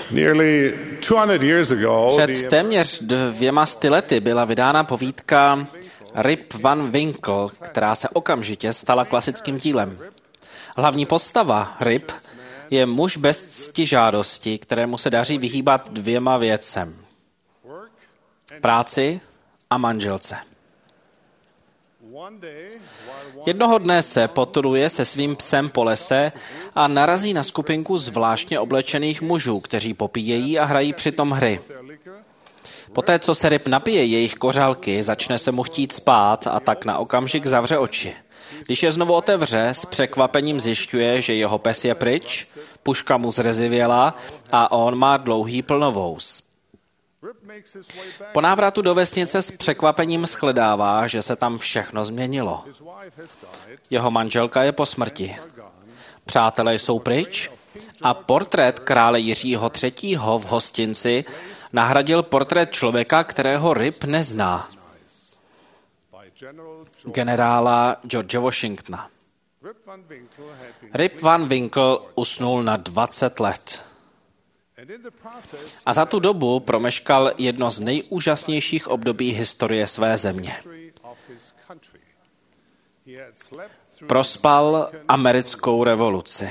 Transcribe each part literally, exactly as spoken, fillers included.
Nearly two hundred years ago, Před téměř dvěma sty lety byla vydána povídka Rip Van Winkle, která se okamžitě stala klasickým dílem. Hlavní postava Rip je muž bez ctižádosti, kterému se daří vyhýbat dvěma věcem. Práci a manželce. Jednoho dne se poturuje se svým psem po lese a narazí na skupinku zvláštně oblečených mužů, kteří popíjejí a hrají přitom hry. Poté, co se Rip napije jejich kořálky, začne se mu chtít spát a tak na okamžik zavře oči. Když je znovu otevře, s překvapením zjišťuje, že jeho pes je pryč, puška mu zrezivěla a on má dlouhý plnovous. Po návratu do vesnice s překvapením shledává, že se tam všechno změnilo. Jeho manželka je po smrti. Přátelé jsou pryč a portrét krále Jiřího třetího v hostinci nahradil portrét člověka, kterého Rip nezná. Generála George Washingtona. Rip Van Winkle usnul na dvacet let. A za tu dobu promeškal jedno z nejúžasnějších období historie své země. Prospal americkou revoluci.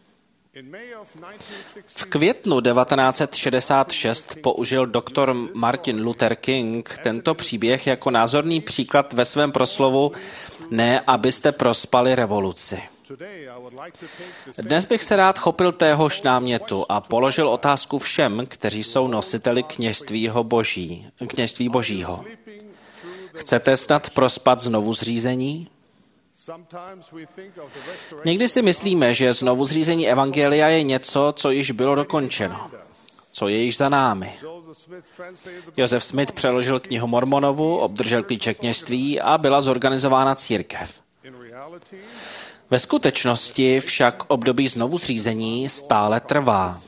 V květnu devatenáct set šedesát šest použil doktor Martin Luther King tento příběh jako názorný příklad ve svém proslovu Ne, abyste prospali revoluci. Dnes bych se rád chopil téhož námětu a položil otázku všem, kteří jsou nositeli kněžství boží, kněžství božího. Chcete snad prospat znovu zřízení? Někdy si myslíme, že znovu zřízení evangelia je něco, co již bylo dokončeno, co je již za námi. Joseph Smith přeložil knihu Mormonovu, obdržel klíče kněžství a byla zorganizována církev. Ve skutečnosti však období znovu zřízení stále trvá.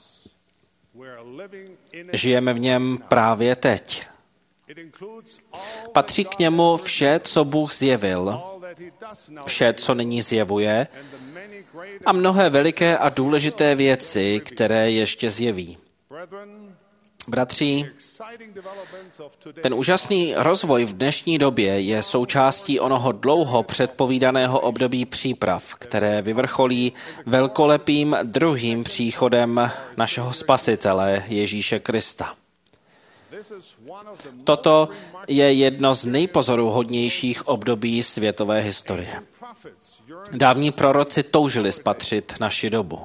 Žijeme v něm právě teď. Patří k němu vše, co Bůh zjevil, vše, co nyní zjevuje, a mnohé veliké a důležité věci, které ještě zjeví. Bratři, ten úžasný rozvoj v dnešní době je součástí onoho dlouho předpovídaného období příprav, které vyvrcholí velkolepým druhým příchodem našeho Spasitele Ježíše Krista. Toto je jedno z nejpozoruhodnějších období světové historie. Dávní proroci toužili spatřit naši dobu.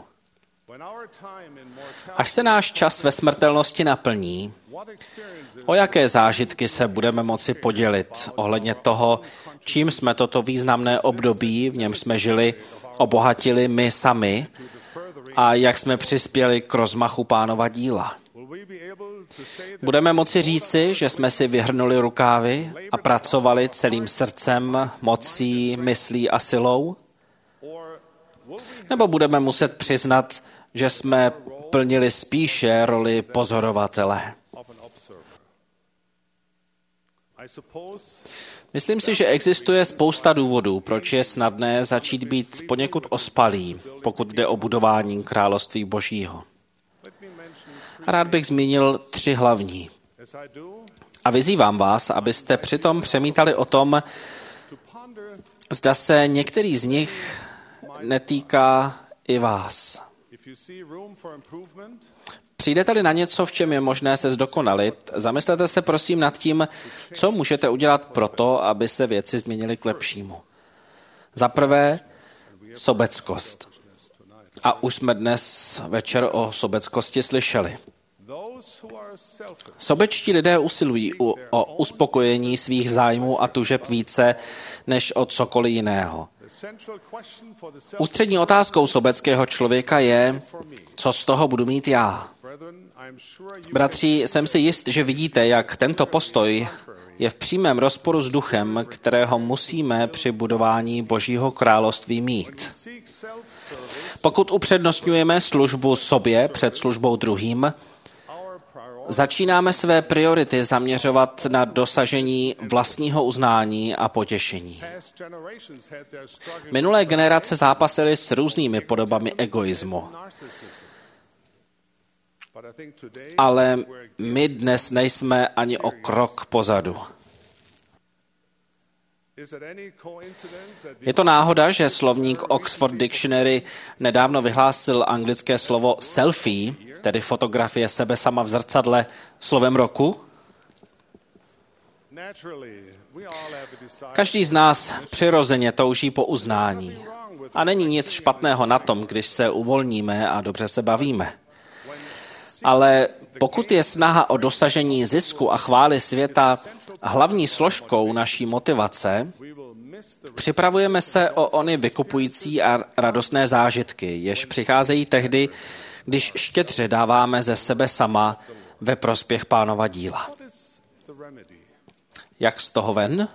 Až se náš čas ve smrtelnosti naplní, o jaké zážitky se budeme moci podělit ohledně toho, čím jsme toto významné období, v něm jsme žili, obohatili my sami a jak jsme přispěli k rozmachu Pánova díla. Budeme moci říci, že jsme si vyhrnuli rukávy a pracovali celým srdcem, mocí, myslí a silou? Nebo budeme muset přiznat, že jsme plnili spíše roli pozorovatele? Myslím si, že existuje spousta důvodů, proč je snadné začít být poněkud ospalý, pokud jde o budování království Božího. A rád bych zmínil tři hlavní. A vyzývám vás, abyste přitom přemítali o tom, zda se některý z nich netýká i vás. Přijdete-li na něco, v čem je možné se zdokonalit, zamyslete se prosím nad tím, co můžete udělat proto, aby se věci změnily k lepšímu. Za prvé, sobeckost. A už jsme dnes večer o sobeckosti slyšeli. Sobečtí lidé usilují o uspokojení svých zájmů a tužeb více než o cokoliv jiného. Ústřední otázkou sobeckého člověka je, co z toho budu mít já. Bratři, jsem si jist, že vidíte, jak tento postoj je v přímém rozporu s duchem, kterého musíme při budování Božího království mít. Pokud upřednostňujeme službu sobě před službou druhým, začínáme své priority zaměřovat na dosažení vlastního uznání a potěšení. Minulé generace zápasily s různými podobami egoismu. ale my dnes nejsme ani o krok pozadu. Je to náhoda, že slovník Oxford Dictionary nedávno vyhlásil anglické slovo selfie, tedy fotografie sebe sama v zrcadle, slovem roku? Každý z nás přirozeně touží po uznání. A není nic špatného na tom, když se uvolníme a dobře se bavíme. Ale pokud je snaha o dosažení zisku a chvály světa hlavní složkou naší motivace, připravujeme se o ony vykupující a radostné zážitky, jež přicházejí tehdy, když štědře dáváme ze sebe sama ve prospěch Pánova díla. Jak z toho ven?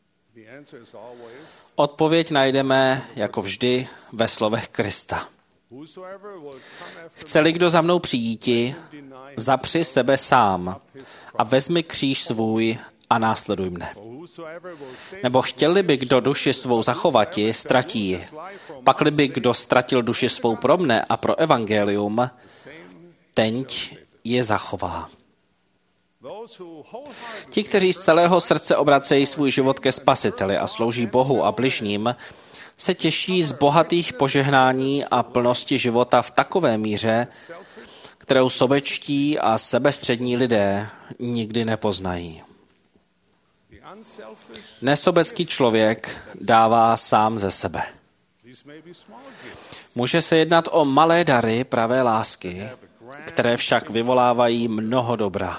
Odpověď najdeme, jako vždy, ve slovech Krista. Chce-li kdo za mnou přijíti, zapři sebe sám a vezmi kříž svůj a následuj mne. Nebo chtěl-li by kdo duši svou zachovati, ztratí ji. Pakli by kdo ztratil duši svou pro mne a pro evangelium, tenť je zachová. Ti, kteří z celého srdce obracejí svůj život ke Spasiteli a slouží Bohu a bližním, se těší z bohatých požehnání a plnosti života v takové míře, kterou sobečtí a sebestřední lidé nikdy nepoznají. Nesobecký člověk dává sám ze sebe. Může se jednat o malé dary pravé lásky, které však vyvolávají mnoho dobra.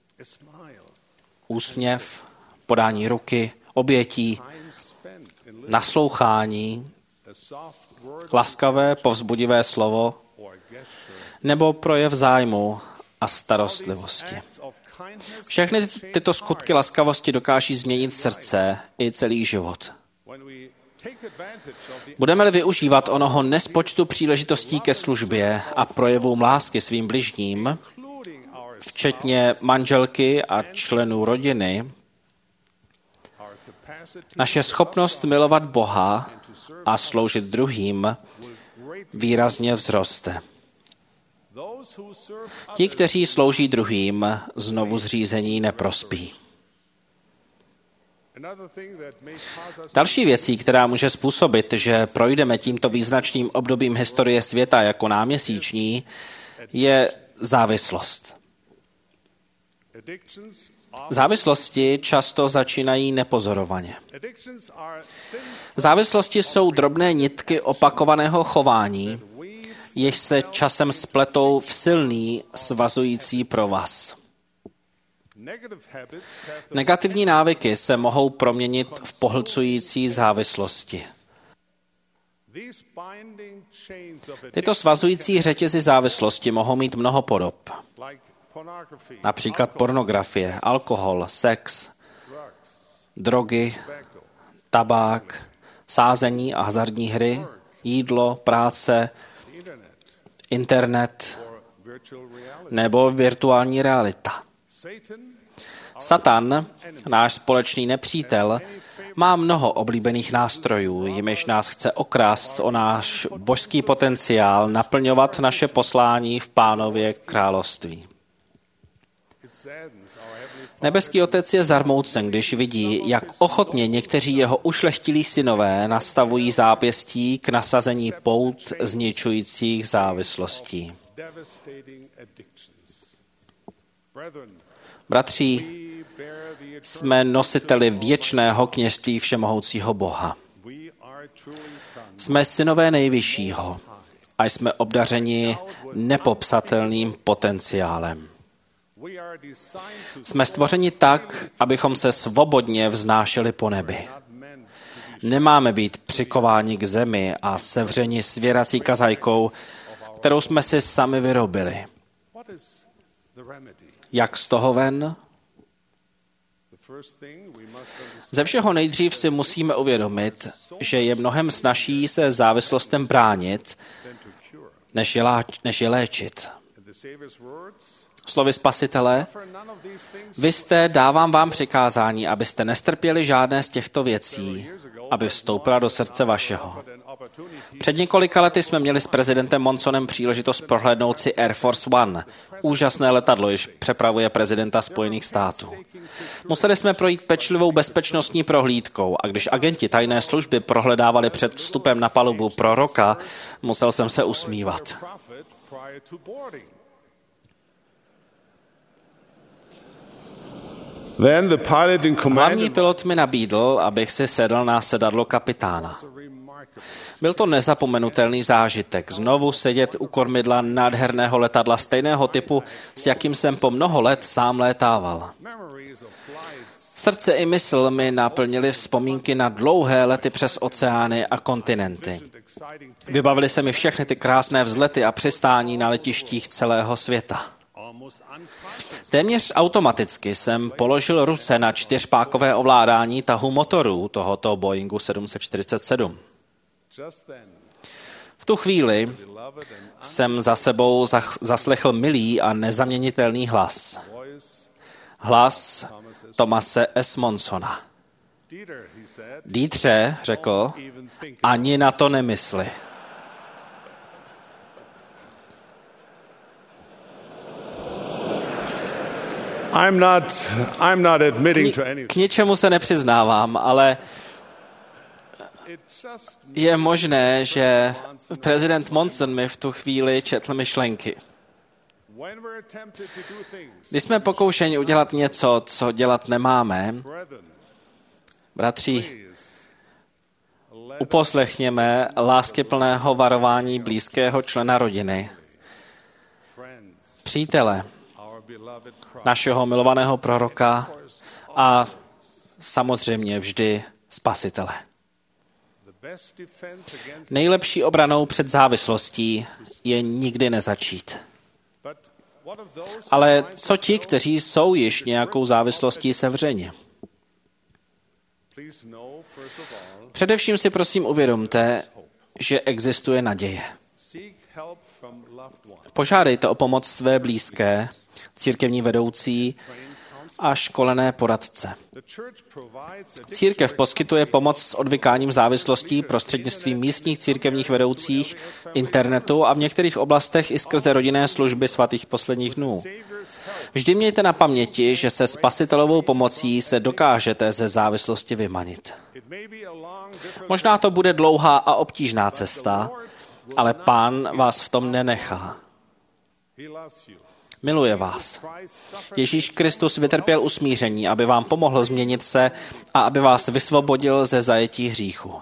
Úsměv, podání ruky, obětí, naslouchání, laskavé, povzbudivé slovo nebo projev zájmu a starostlivosti. Všechny tyto skutky laskavosti dokáží změnit srdce i celý život. Budeme-li využívat onoho nespočtu příležitostí ke službě a projevům lásky svým bližním, včetně manželky a členů rodiny, naše schopnost milovat Boha a sloužit druhým výrazně vzroste. Ti, kteří slouží druhým, znovu zřízení neprospí. Další věcí, která může způsobit, že projdeme tímto význačným obdobím historie světa jako náměsíční, je závislost. Závislosti často začínají nepozorovaně. Závislosti jsou drobné nitky opakovaného chování, jež se časem spletou v silný svazující provaz. Negativní návyky se mohou proměnit v pohlcující závislosti. Tyto svazující řetězy závislosti mohou mít mnoho podob. Například pornografie, alkohol, sex, drogy, tabák, sázení a hazardní hry, jídlo, práce, internet nebo virtuální realita. Satan, náš společný nepřítel, má mnoho oblíbených nástrojů, jimiž nás chce okrást o náš božský potenciál, naplňovat naše poslání v Pánově království. Nebeský Otec je zarmoucen, když vidí, jak ochotně někteří jeho ušlechtilí synové nastavují zápěstí k nasazení pout zničujících závislostí. Bratři, jsme nositeli věčného kněžství všemohoucího Boha. Jsme synové nejvyššího a jsme obdařeni nepopsatelným potenciálem. Jsme stvořeni tak, abychom se svobodně vznášeli po nebi. Nemáme být přikováni k zemi a sevřeni svěrací kazajkou, kterou jsme si sami vyrobili. Jak z toho ven? Ze všeho nejdřív si musíme uvědomit, že je mnohem snazší se závislostem bránit, než je, láč, než je léčit. Slovy Spasitele, vy jste, dávám vám přikázání, abyste nestrpěli žádné z těchto věcí, aby vstoupila do srdce vašeho. Před několika lety jsme měli s prezidentem Monsonem příležitost prohlédnout si Air Force One. Úžasné letadlo, jež přepravuje prezidenta Spojených států. Museli jsme projít pečlivou bezpečnostní prohlídkou a když agenti tajné služby prohledávali před vstupem na palubu proroka, musel jsem se usmívat. Hlavní pilot mi nabídl, abych si sedl na sedadlo kapitána. Byl to nezapomenutelný zážitek, znovu sedět u kormidla nádherného letadla stejného typu, s jakým jsem po mnoho let sám létával. Srdce i mysl mi naplnily vzpomínky na dlouhé lety přes oceány a kontinenty. Vybavily se mi všechny ty krásné vzlety a přistání na letištích celého světa. Téměř automaticky jsem položil ruce na čtyřpákové ovládání tahu motorů tohoto Boeingu sedm set čtyřicet sedm. V tu chvíli jsem za sebou zaslechl milý a nezaměnitelný hlas. Hlas Thomase S. Monsona. Dítře, řekl, ani na to nemysli. I'm not, I'm not admitting to anything. K ničemu se nepřiznávám, ale je možné, že prezident Monson mi v tu chvíli četl myšlenky. Když jsme pokoušeni udělat něco, co dělat nemáme, bratři, uposlechněme láskyplného varování blízkého člena rodiny, přítele, našeho milovaného proroka a samozřejmě vždy Spasitele. Nejlepší obranou před závislostí je nikdy nezačít. Ale co ti, kteří jsou již nějakou závislostí sevřeni? Především si prosím uvědomte, že existuje naděje. Požádejte o pomoc své blízké, církevní vedoucí a školené poradce. Církev poskytuje pomoc s odvykáním závislostí prostřednictvím místních církevních vedoucích, internetu a v některých oblastech i skrze rodinné služby svatých posledních dnů. Vždy mějte na paměti, že se spasitelovou pomocí se dokážete ze závislosti vymanit. Možná to bude dlouhá a obtížná cesta, ale Pán vás v tom nenechá. Miluje vás. Ježíš Kristus vytrpěl usmíření, aby vám pomohl změnit se a aby vás vysvobodil ze zajetí hříchu.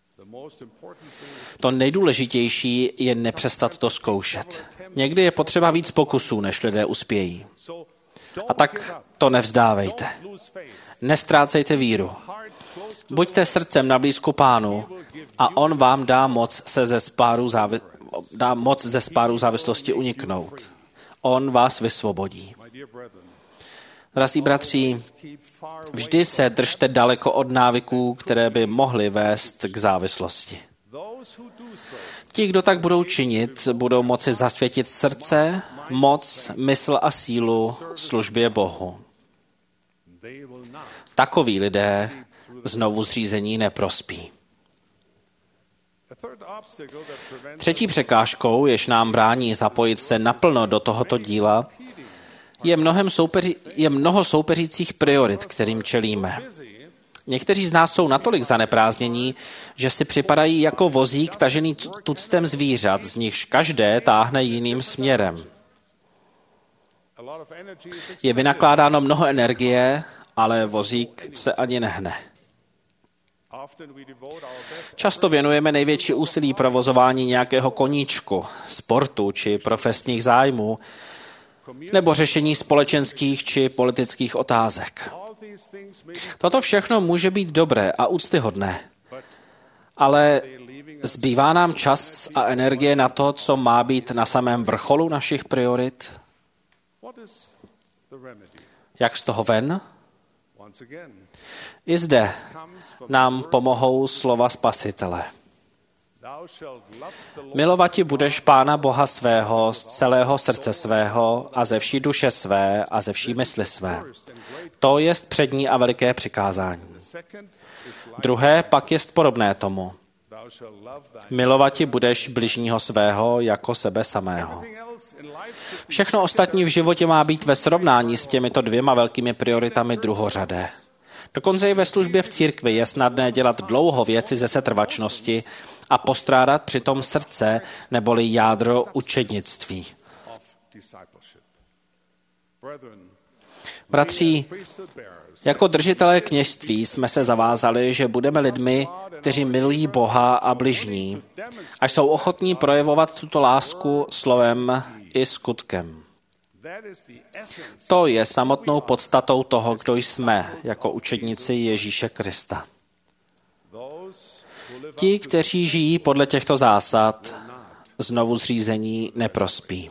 To nejdůležitější je nepřestat to zkoušet. Někdy je potřeba víc pokusů, než lidé uspějí. A tak to nevzdávejte. Nestrácejte víru. Buďte srdcem na blízku Pánu a on vám dá moc se ze spáru, závi... dá moc ze spáru závislosti uniknout. On vás vysvobodí. Drazí bratři, vždy se držte daleko od návyků, které by mohly vést k závislosti. Ti, kdo tak budou činit, budou moci zasvětit srdce, moc, mysl a sílu službě Bohu. Takoví lidé znovu zřízení neprospí. Třetí překážkou, jež nám brání zapojit se naplno do tohoto díla, je, mnohem soupeři, je mnoho soupeřících priorit, kterým čelíme. Někteří z nás jsou natolik zaneprázdnění, že si připadají jako vozík tažený tuctem zvířat, z nichž každé táhne jiným směrem. Je vynakládáno mnoho energie, ale vozík se ani nehne. Často věnujeme největší úsilí provozování nějakého koníčku, sportu či profesních zájmů, nebo řešení společenských či politických otázek. Toto všechno může být dobré a úctyhodné, ale zbývá nám čas a energie na to, co má být na samém vrcholu našich priorit? Jak z toho ven? I zde nám pomohou slova Spasitele. Milovati budeš Pána Boha svého z celého srdce svého a ze vší duše své a ze vší mysli své. To jest přední a veliké přikázání. Druhé pak jest podobné tomu. Milovati budeš bližního svého jako sebe samého. Všechno ostatní v životě má být ve srovnání s těmito dvěma velkými prioritami druhořadé. Dokonce i ve službě v církvi je snadné dělat dlouho věci ze setrvačnosti a postrádat přitom srdce neboli jádro učednictví. Bratří, jako držitelé kněžství jsme se zavázali, že budeme lidmi, kteří milují Boha a bližní, a jsou ochotní projevovat tuto lásku slovem i skutkem. To je samotnou podstatou toho, kdo jsme jako učedníci Ježíše Krista. Ti, kteří žijí podle těchto zásad, znovu zřízení neprospí.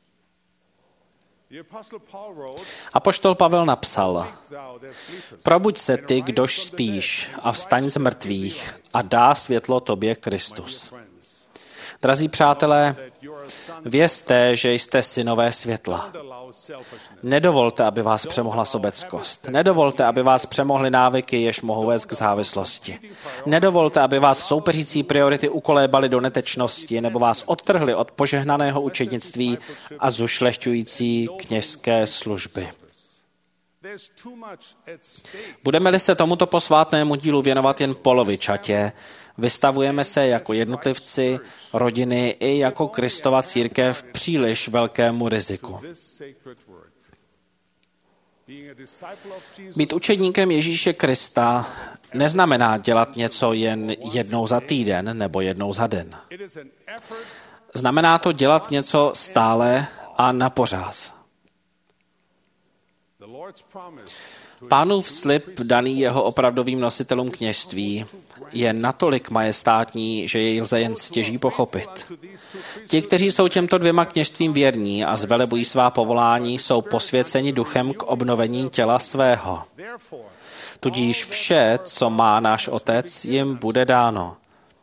Apoštol Pavel napsal: Probuď se ty, kdož spíš, a vstaň z mrtvých a dá světlo tobě Kristus. Drazí přátelé, vězte, že jste synové světla. Nedovolte, aby vás přemohla sobeckost. Nedovolte, aby vás přemohly návyky, jež mohou vést k závislosti. Nedovolte, aby vás soupeřící priority ukolébaly do netečnosti nebo vás odtrhly od požehnaného učednictví a zušlechťující kněžské služby. Budeme-li se tomuto posvátnému dílu věnovat jen polovičatě, vystavujeme se jako jednotlivci, rodiny i jako Kristova církev příliš velkému riziku. Být učedníkem Ježíše Krista neznamená dělat něco jen jednou za týden nebo jednou za den. Znamená to dělat něco stále a napořád. Pánův slib daný jeho opravdovým nositelům kněžství je natolik majestátní, že jej lze jen stěží pochopit. Ti, kteří jsou těmto dvěma kněžstvím věrní a zvelebují svá povolání, jsou posvěceni duchem k obnovení těla svého. Tudíž vše, co má náš Otec, jim bude dáno.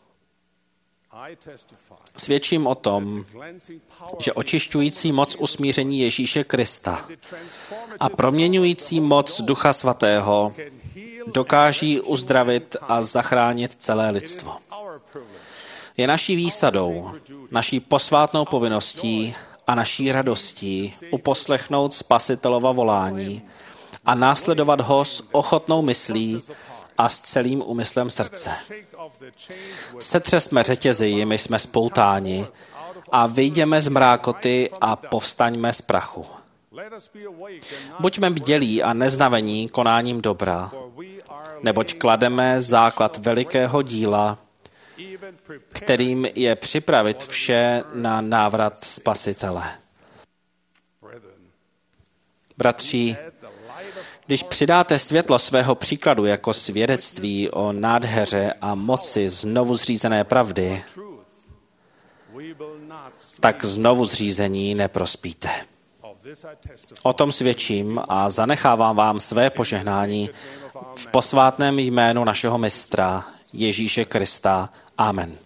Svědčím o tom, že očišťující moc usmíření Ježíše Krista a proměňující moc Ducha Svatého dokáží uzdravit a zachránit celé lidstvo. Je naší výsadou, naší posvátnou povinností a naší radostí uposlechnout Spasitelova volání a následovat ho s ochotnou myslí a s celým úmyslem srdce. Setřesme řetězy, jimi jsme spoutáni, a vyjděme z mrákoty a povstaňme z prachu. Buďme bdělí a neznavení konáním dobra, neboť klademe základ velikého díla, kterým je připravit vše na návrat Spasitele. Bratři, když přidáte světlo svého příkladu jako svědectví o nádheře a moci znovu zřízené pravdy, tak znovu zřízení neprospíte. O tom svědčím a zanechávám vám své požehnání v posvátném jménu našeho mistra Ježíše Krista. Amen.